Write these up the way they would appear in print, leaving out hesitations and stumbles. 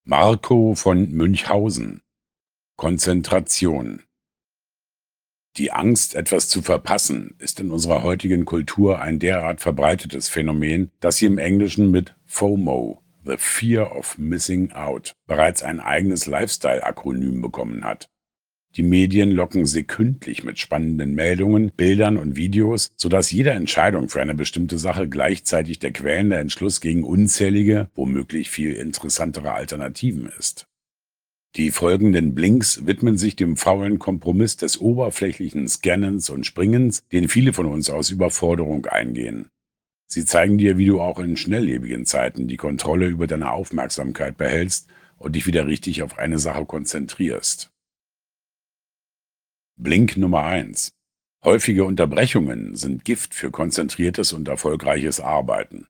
Marco von Münchhausen. Konzentration. Die Angst, etwas zu verpassen, ist in unserer heutigen Kultur ein derart verbreitetes Phänomen, dass sie im Englischen mit FOMO, The Fear of Missing Out, bereits ein eigenes Lifestyle-Akronym bekommen hat. Die Medien locken sekündlich mit spannenden Meldungen, Bildern und Videos, sodass jede Entscheidung für eine bestimmte Sache gleichzeitig der quälende Entschluss gegen unzählige, womöglich viel interessantere Alternativen ist. Die folgenden Blinks widmen sich dem faulen Kompromiss des oberflächlichen Scannens und Springens, den viele von uns aus Überforderung eingehen. Sie zeigen dir, wie du auch in schnelllebigen Zeiten die Kontrolle über deine Aufmerksamkeit behältst und dich wieder richtig auf eine Sache konzentrierst. Blink Nummer 1. Häufige Unterbrechungen sind Gift für konzentriertes und erfolgreiches Arbeiten.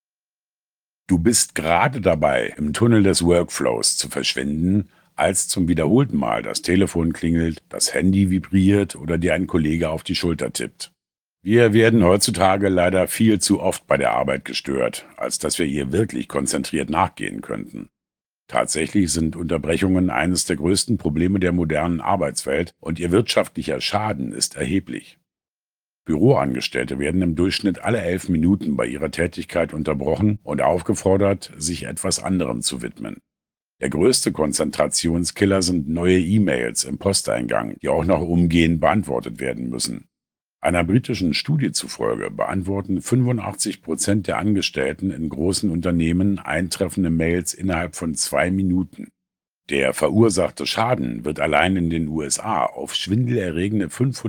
Du bist gerade dabei, im Tunnel des Workflows zu verschwinden, als zum wiederholten Mal das Telefon klingelt, das Handy vibriert oder dir ein Kollege auf die Schulter tippt. Wir werden heutzutage leider viel zu oft bei der Arbeit gestört, als dass wir ihr wirklich konzentriert nachgehen könnten. Tatsächlich sind Unterbrechungen eines der größten Probleme der modernen Arbeitswelt und ihr wirtschaftlicher Schaden ist erheblich. Büroangestellte werden im Durchschnitt alle 11 Minuten bei ihrer Tätigkeit unterbrochen und aufgefordert, sich etwas anderem zu widmen. Der größte Konzentrationskiller sind neue E-Mails im Posteingang, die auch noch umgehend beantwortet werden müssen. Einer britischen Studie zufolge beantworten 85% der Angestellten in großen Unternehmen eintreffende Mails innerhalb von 2 Minuten. Der verursachte Schaden wird allein in den USA auf schwindelerregende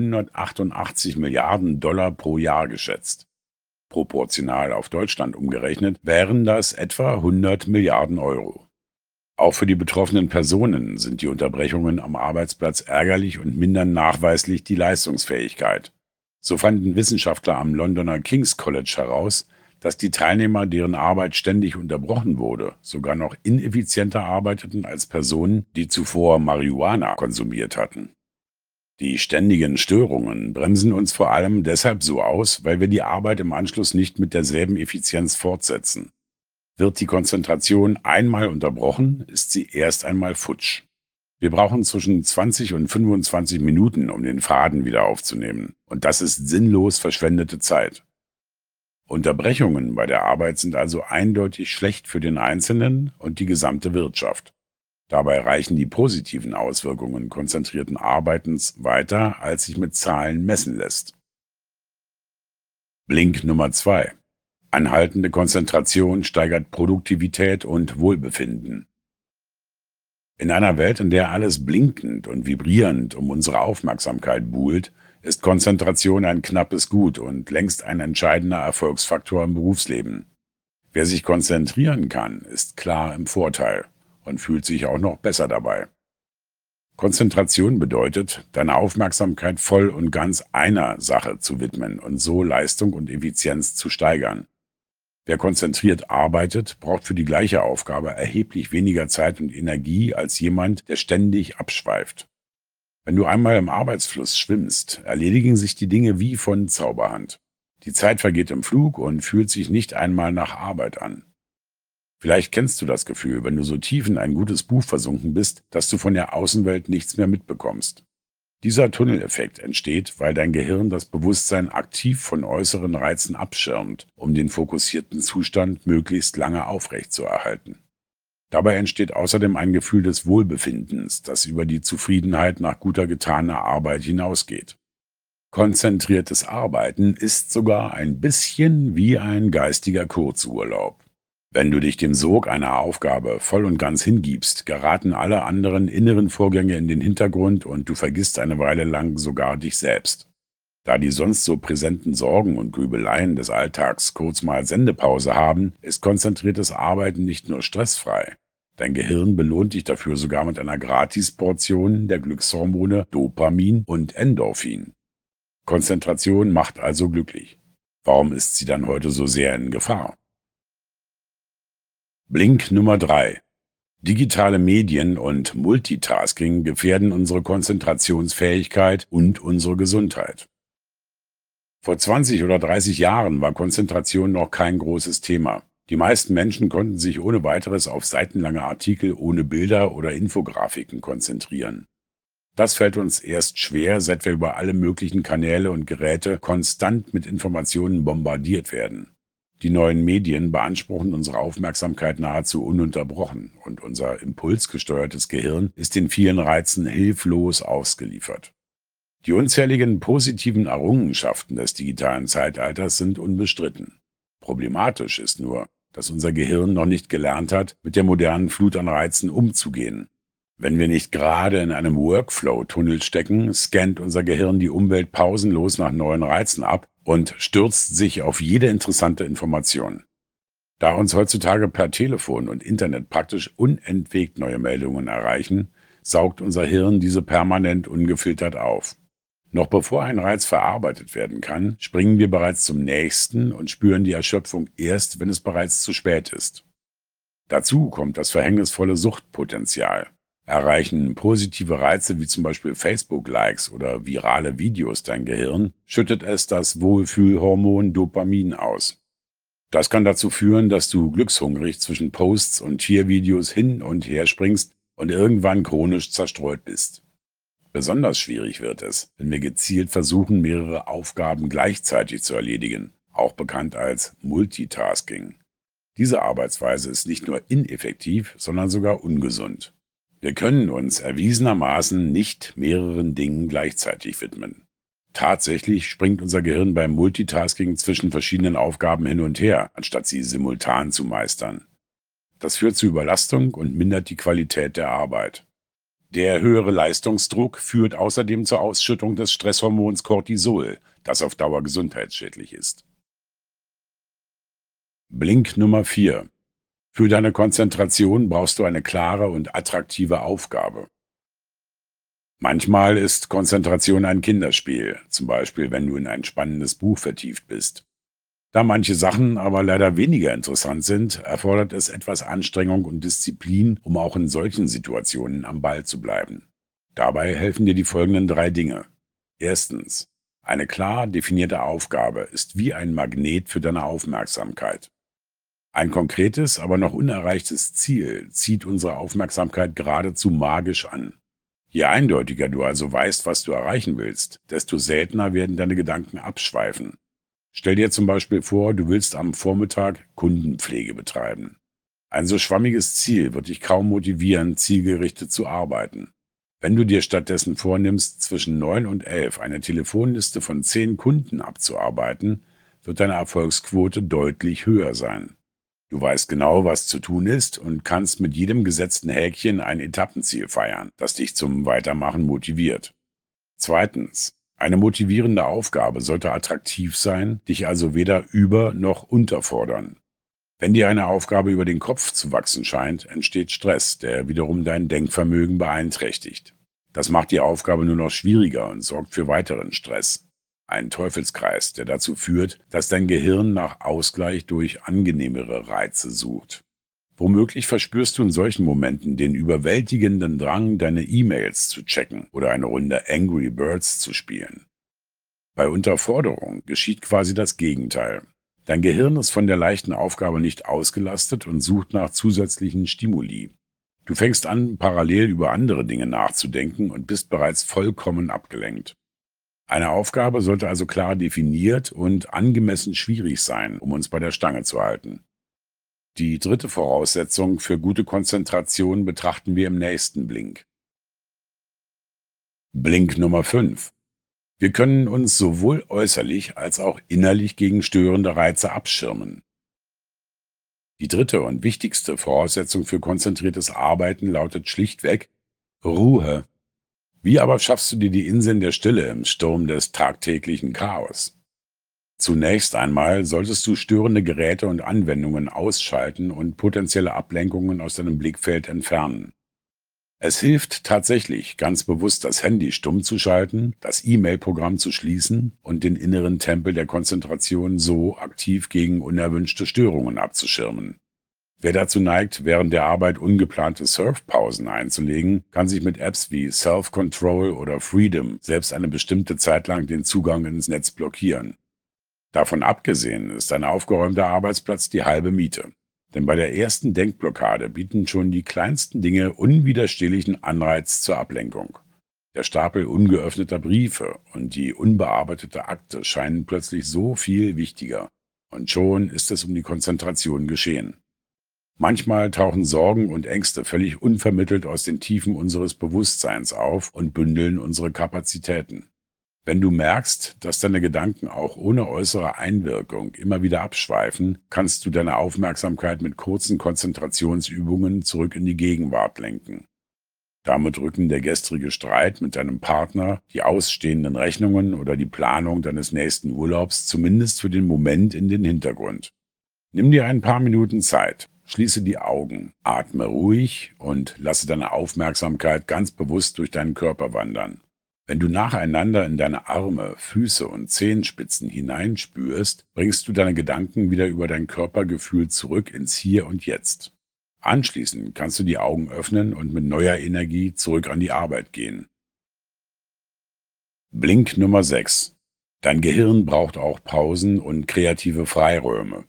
588 Milliarden Dollar pro Jahr geschätzt. Proportional auf Deutschland umgerechnet wären das etwa 100 Milliarden Euro. Auch für die betroffenen Personen sind die Unterbrechungen am Arbeitsplatz ärgerlich und mindern nachweislich die Leistungsfähigkeit. So fanden Wissenschaftler am Londoner King's College heraus, dass die Teilnehmer, deren Arbeit ständig unterbrochen wurde, sogar noch ineffizienter arbeiteten als Personen, die zuvor Marihuana konsumiert hatten. Die ständigen Störungen bremsen uns vor allem deshalb so aus, weil wir die Arbeit im Anschluss nicht mit derselben Effizienz fortsetzen. Wird die Konzentration einmal unterbrochen, ist sie erst einmal futsch. Wir brauchen zwischen 20 und 25 Minuten, um den Faden wieder aufzunehmen. Und das ist sinnlos verschwendete Zeit. Unterbrechungen bei der Arbeit sind also eindeutig schlecht für den Einzelnen und die gesamte Wirtschaft. Dabei reichen die positiven Auswirkungen konzentrierten Arbeitens weiter, als sich mit Zahlen messen lässt. Blink Nummer 2. Anhaltende Konzentration steigert Produktivität und Wohlbefinden. In einer Welt, in der alles blinkend und vibrierend um unsere Aufmerksamkeit buhlt, ist Konzentration ein knappes Gut und längst ein entscheidender Erfolgsfaktor im Berufsleben. Wer sich konzentrieren kann, ist klar im Vorteil und fühlt sich auch noch besser dabei. Konzentration bedeutet, deine Aufmerksamkeit voll und ganz einer Sache zu widmen und so Leistung und Effizienz zu steigern. Wer konzentriert arbeitet, braucht für die gleiche Aufgabe erheblich weniger Zeit und Energie als jemand, der ständig abschweift. Wenn du einmal im Arbeitsfluss schwimmst, erledigen sich die Dinge wie von Zauberhand. Die Zeit vergeht im Flug und fühlt sich nicht einmal nach Arbeit an. Vielleicht kennst du das Gefühl, wenn du so tief in ein gutes Buch versunken bist, dass du von der Außenwelt nichts mehr mitbekommst. Dieser Tunneleffekt entsteht, weil dein Gehirn das Bewusstsein aktiv von äußeren Reizen abschirmt, um den fokussierten Zustand möglichst lange aufrechtzuerhalten. Dabei entsteht außerdem ein Gefühl des Wohlbefindens, das über die Zufriedenheit nach guter getaner Arbeit hinausgeht. Konzentriertes Arbeiten ist sogar ein bisschen wie ein geistiger Kurzurlaub. Wenn du dich dem Sog einer Aufgabe voll und ganz hingibst, geraten alle anderen inneren Vorgänge in den Hintergrund und du vergisst eine Weile lang sogar dich selbst. Da die sonst so präsenten Sorgen und Grübeleien des Alltags kurz mal Sendepause haben, ist konzentriertes Arbeiten nicht nur stressfrei. Dein Gehirn belohnt dich dafür sogar mit einer Gratisportion der Glückshormone Dopamin und Endorphin. Konzentration macht also glücklich. Warum ist sie dann heute so sehr in Gefahr? Blink Nummer 3. Digitale Medien und Multitasking gefährden unsere Konzentrationsfähigkeit und unsere Gesundheit. Vor 20 oder 30 Jahren war Konzentration noch kein großes Thema. Die meisten Menschen konnten sich ohne weiteres auf seitenlange Artikel ohne Bilder oder Infografiken konzentrieren. Das fällt uns erst schwer, seit wir über alle möglichen Kanäle und Geräte konstant mit Informationen bombardiert werden. Die neuen Medien beanspruchen unsere Aufmerksamkeit nahezu ununterbrochen und unser impulsgesteuertes Gehirn ist den vielen Reizen hilflos ausgeliefert. Die unzähligen positiven Errungenschaften des digitalen Zeitalters sind unbestritten. Problematisch ist nur, dass unser Gehirn noch nicht gelernt hat, mit der modernen Flut an Reizen umzugehen. Wenn wir nicht gerade in einem Workflow-Tunnel stecken, scannt unser Gehirn die Umwelt pausenlos nach neuen Reizen ab und stürzt sich auf jede interessante Information. Da uns heutzutage per Telefon und Internet praktisch unentwegt neue Meldungen erreichen, saugt unser Hirn diese permanent ungefiltert auf. Noch bevor ein Reiz verarbeitet werden kann, springen wir bereits zum nächsten und spüren die Erschöpfung erst, wenn es bereits zu spät ist. Dazu kommt das verhängnisvolle Suchtpotenzial. Erreichen positive Reize wie zum Beispiel Facebook-Likes oder virale Videos dein Gehirn, schüttet es das Wohlfühlhormon Dopamin aus. Das kann dazu führen, dass du glückshungrig zwischen Posts und Tiervideos hin und her springst und irgendwann chronisch zerstreut bist. Besonders schwierig wird es, wenn wir gezielt versuchen, mehrere Aufgaben gleichzeitig zu erledigen, auch bekannt als Multitasking. Diese Arbeitsweise ist nicht nur ineffektiv, sondern sogar ungesund. Wir können uns erwiesenermaßen nicht mehreren Dingen gleichzeitig widmen. Tatsächlich springt unser Gehirn beim Multitasking zwischen verschiedenen Aufgaben hin und her, anstatt sie simultan zu meistern. Das führt zu Überlastung und mindert die Qualität der Arbeit. Der höhere Leistungsdruck führt außerdem zur Ausschüttung des Stresshormons Cortisol, das auf Dauer gesundheitsschädlich ist. Blink Nummer 4. Für deine Konzentration brauchst du eine klare und attraktive Aufgabe. Manchmal ist Konzentration ein Kinderspiel, zum Beispiel wenn du in ein spannendes Buch vertieft bist. Da manche Sachen aber leider weniger interessant sind, erfordert es etwas Anstrengung und Disziplin, um auch in solchen Situationen am Ball zu bleiben. Dabei helfen dir die folgenden 3 Dinge. Erstens, eine klar definierte Aufgabe ist wie ein Magnet für deine Aufmerksamkeit. Ein konkretes, aber noch unerreichtes Ziel zieht unsere Aufmerksamkeit geradezu magisch an. Je eindeutiger du also weißt, was du erreichen willst, desto seltener werden deine Gedanken abschweifen. Stell dir zum Beispiel vor, du willst am Vormittag Kundenpflege betreiben. Ein so schwammiges Ziel wird dich kaum motivieren, zielgerichtet zu arbeiten. Wenn du dir stattdessen vornimmst, zwischen 9 und 11 eine Telefonliste von 10 Kunden abzuarbeiten, wird deine Erfolgsquote deutlich höher sein. Du weißt genau, was zu tun ist und kannst mit jedem gesetzten Häkchen ein Etappenziel feiern, das dich zum Weitermachen motiviert. Zweitens, eine motivierende Aufgabe sollte attraktiv sein, dich also weder über- noch unterfordern. Wenn dir eine Aufgabe über den Kopf zu wachsen scheint, entsteht Stress, der wiederum dein Denkvermögen beeinträchtigt. Das macht die Aufgabe nur noch schwieriger und sorgt für weiteren Stress. Ein Teufelskreis, der dazu führt, dass dein Gehirn nach Ausgleich durch angenehmere Reize sucht. Womöglich verspürst du in solchen Momenten den überwältigenden Drang, deine E-Mails zu checken oder eine Runde Angry Birds zu spielen. Bei Unterforderung geschieht quasi das Gegenteil. Dein Gehirn ist von der leichten Aufgabe nicht ausgelastet und sucht nach zusätzlichen Stimuli. Du fängst an, parallel über andere Dinge nachzudenken und bist bereits vollkommen abgelenkt. Eine Aufgabe sollte also klar definiert und angemessen schwierig sein, um uns bei der Stange zu halten. Die dritte Voraussetzung für gute Konzentration betrachten wir im nächsten Blink. Blink Nummer 5. Wir können uns sowohl äußerlich als auch innerlich gegen störende Reize abschirmen. Die dritte und wichtigste Voraussetzung für konzentriertes Arbeiten lautet schlichtweg Ruhe. Wie aber schaffst du dir die Inseln der Stille im Sturm des tagtäglichen Chaos? Zunächst einmal solltest du störende Geräte und Anwendungen ausschalten und potenzielle Ablenkungen aus deinem Blickfeld entfernen. Es hilft tatsächlich, ganz bewusst das Handy stumm zu schalten, das E-Mail-Programm zu schließen und den inneren Tempel der Konzentration so aktiv gegen unerwünschte Störungen abzuschirmen. Wer dazu neigt, während der Arbeit ungeplante Surfpausen einzulegen, kann sich mit Apps wie Self-Control oder Freedom selbst eine bestimmte Zeit lang den Zugang ins Netz blockieren. Davon abgesehen ist ein aufgeräumter Arbeitsplatz die halbe Miete. Denn bei der ersten Denkblockade bieten schon die kleinsten Dinge unwiderstehlichen Anreiz zur Ablenkung. Der Stapel ungeöffneter Briefe und die unbearbeitete Akte scheinen plötzlich so viel wichtiger. Und schon ist es um die Konzentration geschehen. Manchmal tauchen Sorgen und Ängste völlig unvermittelt aus den Tiefen unseres Bewusstseins auf und bündeln unsere Kapazitäten. Wenn du merkst, dass deine Gedanken auch ohne äußere Einwirkung immer wieder abschweifen, kannst du deine Aufmerksamkeit mit kurzen Konzentrationsübungen zurück in die Gegenwart lenken. Damit rücken der gestrige Streit mit deinem Partner, die ausstehenden Rechnungen oder die Planung deines nächsten Urlaubs zumindest für den Moment in den Hintergrund. Nimm dir ein paar Minuten Zeit, schließe die Augen, atme ruhig und lasse deine Aufmerksamkeit ganz bewusst durch deinen Körper wandern. Wenn du nacheinander in deine Arme, Füße und Zehenspitzen hineinspürst, bringst du deine Gedanken wieder über dein Körpergefühl zurück ins Hier und Jetzt. Anschließend kannst du die Augen öffnen und mit neuer Energie zurück an die Arbeit gehen. Blink Nummer 6. Dein Gehirn braucht auch Pausen und kreative Freiräume.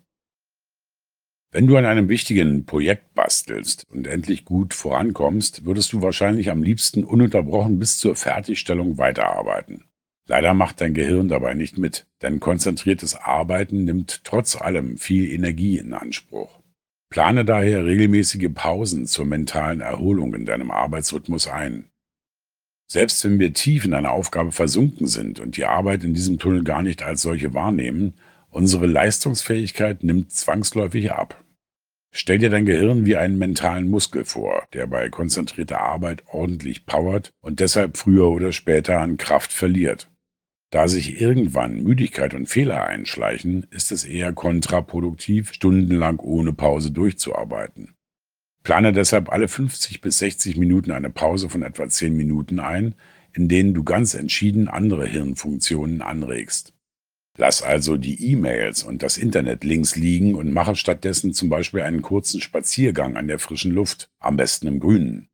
Wenn du an einem wichtigen Projekt bastelst und endlich gut vorankommst, würdest du wahrscheinlich am liebsten ununterbrochen bis zur Fertigstellung weiterarbeiten. Leider macht dein Gehirn dabei nicht mit, denn konzentriertes Arbeiten nimmt trotz allem viel Energie in Anspruch. Plane daher regelmäßige Pausen zur mentalen Erholung in deinem Arbeitsrhythmus ein. Selbst wenn wir tief in einer Aufgabe versunken sind und die Arbeit in diesem Tunnel gar nicht als solche wahrnehmen, unsere Leistungsfähigkeit nimmt zwangsläufig ab. Stell dir dein Gehirn wie einen mentalen Muskel vor, der bei konzentrierter Arbeit ordentlich powert und deshalb früher oder später an Kraft verliert. Da sich irgendwann Müdigkeit und Fehler einschleichen, ist es eher kontraproduktiv, stundenlang ohne Pause durchzuarbeiten. Plane deshalb alle 50 bis 60 Minuten eine Pause von etwa 10 Minuten ein, in denen du ganz entschieden andere Hirnfunktionen anregst. Lass also die E-Mails und das Internet links liegen und mache stattdessen zum Beispiel einen kurzen Spaziergang an der frischen Luft, am besten im Grünen.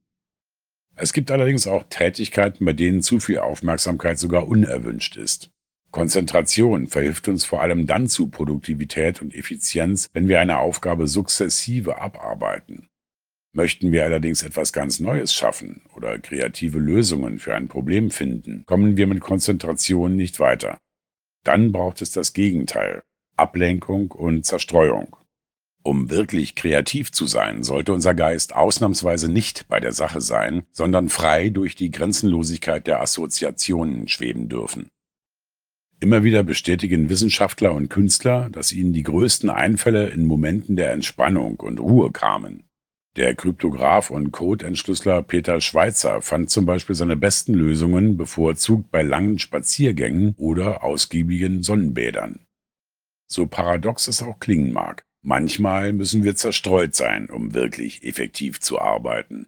Es gibt allerdings auch Tätigkeiten, bei denen zu viel Aufmerksamkeit sogar unerwünscht ist. Konzentration verhilft uns vor allem dann zu Produktivität und Effizienz, wenn wir eine Aufgabe sukzessive abarbeiten. Möchten wir allerdings etwas ganz Neues schaffen oder kreative Lösungen für ein Problem finden, kommen wir mit Konzentration nicht weiter. Dann braucht es das Gegenteil: Ablenkung und Zerstreuung. Um wirklich kreativ zu sein, sollte unser Geist ausnahmsweise nicht bei der Sache sein, sondern frei durch die Grenzenlosigkeit der Assoziationen schweben dürfen. Immer wieder bestätigen Wissenschaftler und Künstler, dass ihnen die größten Einfälle in Momenten der Entspannung und Ruhe kamen. Der Kryptograph und Code-Entschlüsseler Peter Schweizer fand zum Beispiel seine besten Lösungen bevorzugt bei langen Spaziergängen oder ausgiebigen Sonnenbädern. So paradox es auch klingen mag, manchmal müssen wir zerstreut sein, um wirklich effektiv zu arbeiten.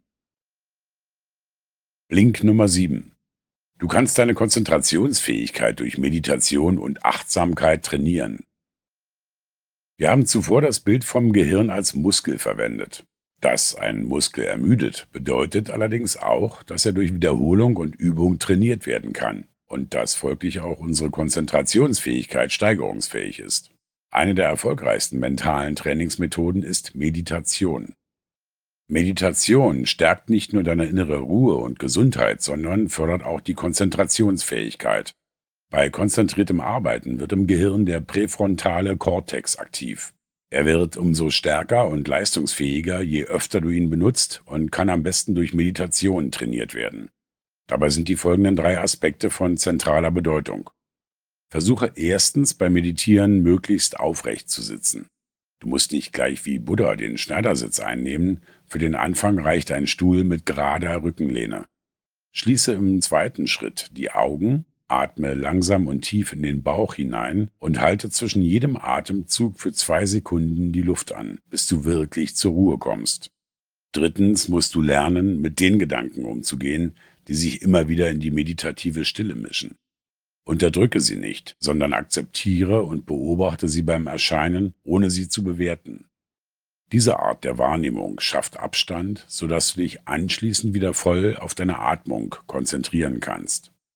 Blink Nummer 7. Du kannst deine Konzentrationsfähigkeit durch Meditation und Achtsamkeit trainieren. Wir haben zuvor das Bild vom Gehirn als Muskel verwendet. Dass ein Muskel ermüdet, bedeutet allerdings auch, dass er durch Wiederholung und Übung trainiert werden kann und dass folglich auch unsere Konzentrationsfähigkeit steigerungsfähig ist. Eine der erfolgreichsten mentalen Trainingsmethoden ist Meditation. Meditation stärkt nicht nur deine innere Ruhe und Gesundheit, sondern fördert auch die Konzentrationsfähigkeit. Bei konzentriertem Arbeiten wird im Gehirn der präfrontale Kortex aktiv. Er wird umso stärker und leistungsfähiger, je öfter du ihn benutzt, und kann am besten durch Meditation trainiert werden. Dabei sind die folgenden 3 Aspekte von zentraler Bedeutung. Versuche erstens beim Meditieren möglichst aufrecht zu sitzen. Du musst nicht gleich wie Buddha den Schneidersitz einnehmen, für den Anfang reicht ein Stuhl mit gerader Rückenlehne. Schließe im zweiten Schritt die Augen, atme langsam und tief in den Bauch hinein und halte zwischen jedem Atemzug für 2 Sekunden die Luft an, bis du wirklich zur Ruhe kommst. Drittens musst du lernen, mit den Gedanken umzugehen, die sich immer wieder in die meditative Stille mischen. Unterdrücke sie nicht, sondern akzeptiere und beobachte sie beim Erscheinen, ohne sie zu bewerten. Diese Art der Wahrnehmung schafft Abstand, sodass du dich anschließend wieder voll auf deine Atmung konzentrieren kannst.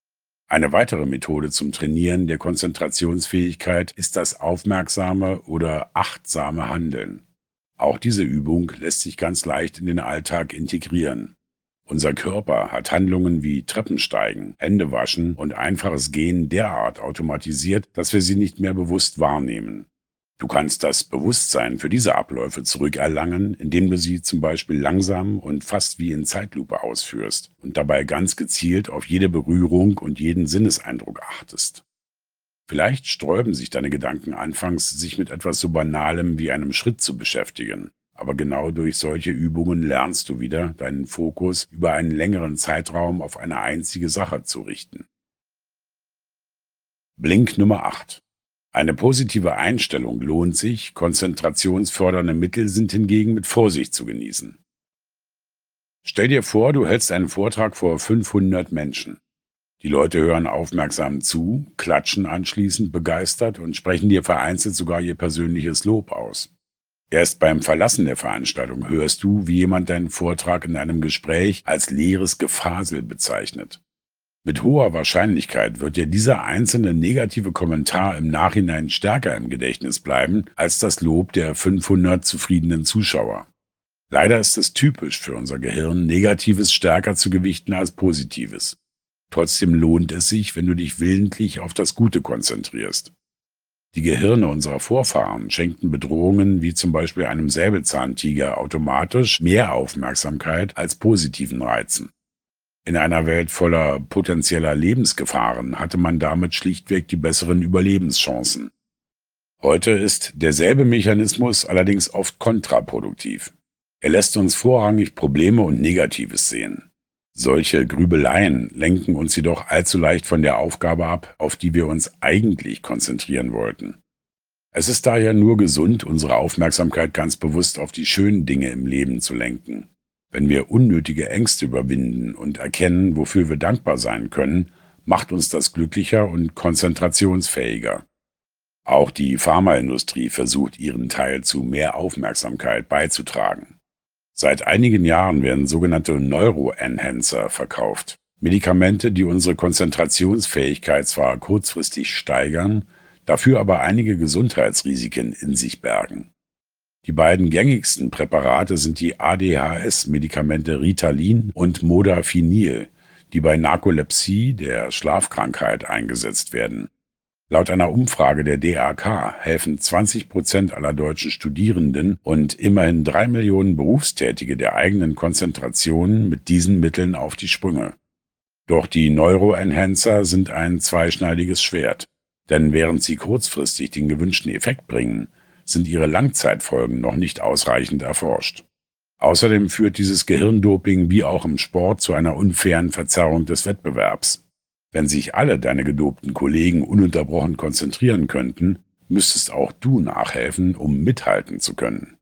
Eine weitere Methode zum Trainieren der Konzentrationsfähigkeit ist das aufmerksame oder achtsame Handeln. Auch diese Übung lässt sich ganz leicht in den Alltag integrieren. Unser Körper hat Handlungen wie Treppensteigen, Händewaschen und einfaches Gehen derart automatisiert, dass wir sie nicht mehr bewusst wahrnehmen. Du kannst das Bewusstsein für diese Abläufe zurückerlangen, indem du sie zum Beispiel langsam und fast wie in Zeitlupe ausführst und dabei ganz gezielt auf jede Berührung und jeden Sinneseindruck achtest. Vielleicht sträuben sich deine Gedanken anfangs, sich mit etwas so Banalem wie einem Schritt zu beschäftigen. Aber genau durch solche Übungen lernst du wieder, deinen Fokus über einen längeren Zeitraum auf eine einzige Sache zu richten. Blink Nummer 8. Eine positive Einstellung lohnt sich, konzentrationsfördernde Mittel sind hingegen mit Vorsicht zu genießen. Stell dir vor, du hältst einen Vortrag vor 500 Menschen. Die Leute hören aufmerksam zu, klatschen anschließend begeistert und sprechen dir vereinzelt sogar ihr persönliches Lob aus. Erst beim Verlassen der Veranstaltung hörst du, wie jemand deinen Vortrag in einem Gespräch als leeres Gefasel bezeichnet. Mit hoher Wahrscheinlichkeit wird dir dieser einzelne negative Kommentar im Nachhinein stärker im Gedächtnis bleiben als das Lob der 500 zufriedenen Zuschauer. Leider ist es typisch für unser Gehirn, Negatives stärker zu gewichten als Positives. Trotzdem lohnt es sich, wenn du dich willentlich auf das Gute konzentrierst. Die Gehirne unserer Vorfahren schenkten Bedrohungen wie zum Beispiel einem Säbelzahntiger automatisch mehr Aufmerksamkeit als positiven Reizen. In einer Welt voller potenzieller Lebensgefahren hatte man damit schlichtweg die besseren Überlebenschancen. Heute ist derselbe Mechanismus allerdings oft kontraproduktiv. Er lässt uns vorrangig Probleme und Negatives sehen. Solche Grübeleien lenken uns jedoch allzu leicht von der Aufgabe ab, auf die wir uns eigentlich konzentrieren wollten. Es ist daher nur gesund, unsere Aufmerksamkeit ganz bewusst auf die schönen Dinge im Leben zu lenken. Wenn wir unnötige Ängste überwinden und erkennen, wofür wir dankbar sein können, macht uns das glücklicher und konzentrationsfähiger. Auch die Pharmaindustrie versucht, ihren Teil zu mehr Aufmerksamkeit beizutragen. Seit einigen Jahren werden sogenannte Neuroenhancer verkauft. Medikamente, die unsere Konzentrationsfähigkeit zwar kurzfristig steigern, dafür aber einige Gesundheitsrisiken in sich bergen. Die beiden gängigsten Präparate sind die ADHS-Medikamente Ritalin und Modafinil, die bei Narkolepsie, der Schlafkrankheit, eingesetzt werden. Laut einer Umfrage der DAK helfen 20% aller deutschen Studierenden und immerhin 3 Millionen Berufstätige der eigenen Konzentration mit diesen Mitteln auf die Sprünge. Doch die Neuroenhancer sind ein zweischneidiges Schwert, denn während sie kurzfristig den gewünschten Effekt bringen, sind ihre Langzeitfolgen noch nicht ausreichend erforscht. Außerdem führt dieses Gehirndoping wie auch im Sport zu einer unfairen Verzerrung des Wettbewerbs. Wenn sich alle deine gedopten Kollegen ununterbrochen konzentrieren könnten, müsstest auch du nachhelfen, um mithalten zu können.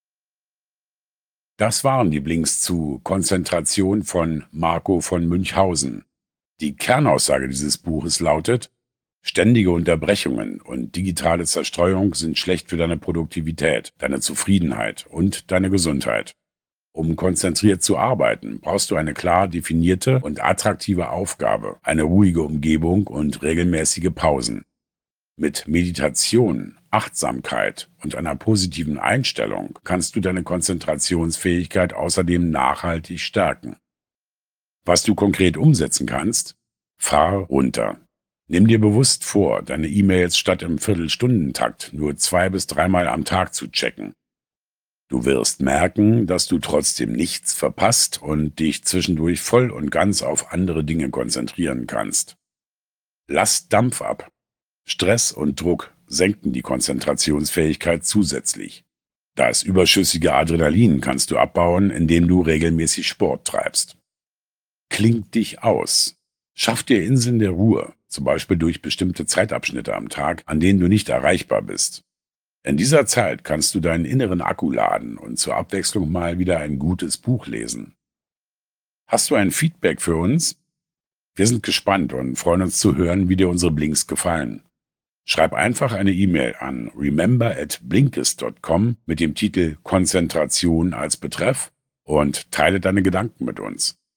Das waren die Blinks zu Konzentration von Marco von Münchhausen. Die Kernaussage dieses Buches lautet: Ständige Unterbrechungen und digitale Zerstreuung sind schlecht für deine Produktivität, deine Zufriedenheit und deine Gesundheit. Um konzentriert zu arbeiten, brauchst du eine klar definierte und attraktive Aufgabe, eine ruhige Umgebung und regelmäßige Pausen. Mit Meditation, Achtsamkeit und einer positiven Einstellung kannst du deine Konzentrationsfähigkeit außerdem nachhaltig stärken. Was du konkret umsetzen kannst: Fahr runter. Nimm dir bewusst vor, deine E-Mails statt im Viertelstundentakt nur 2- bis 3-mal am Tag zu checken. Du wirst merken, dass du trotzdem nichts verpasst und dich zwischendurch voll und ganz auf andere Dinge konzentrieren kannst. Lass Dampf ab. Stress und Druck senken die Konzentrationsfähigkeit zusätzlich. Das überschüssige Adrenalin kannst du abbauen, indem du regelmäßig Sport treibst. Kling dich aus. Schaff dir Inseln der Ruhe, zum Beispiel durch bestimmte Zeitabschnitte am Tag, an denen du nicht erreichbar bist. In dieser Zeit kannst du deinen inneren Akku laden und zur Abwechslung mal wieder ein gutes Buch lesen. Hast du ein Feedback für uns? Wir sind gespannt und freuen uns zu hören, wie dir unsere Blinks gefallen. Schreib einfach eine E-Mail an remember@blinkist.com mit dem Titel Konzentration als Betreff und teile deine Gedanken mit uns.